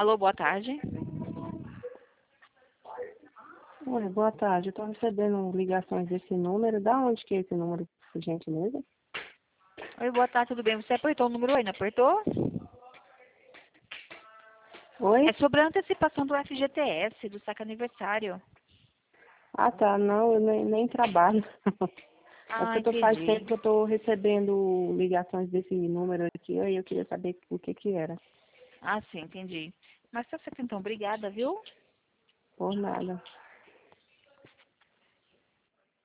Alô, boa tarde. Oi, boa tarde. Eu estou recebendo ligações desse número. Da onde que é esse número, por gentileza? Oi, boa tarde, tudo bem? Você apertou o número aí, não apertou? Oi? É sobre a antecipação do FGTS, do saque aniversário. Ah, tá. Não, eu nem trabalho. É Ah, porque faz tempo entendi. que eu estou recebendo ligações desse número aqui, aí eu queria saber o que que era. Ah, sim, entendi. Mas tá certo então, obrigada, viu? Por nada.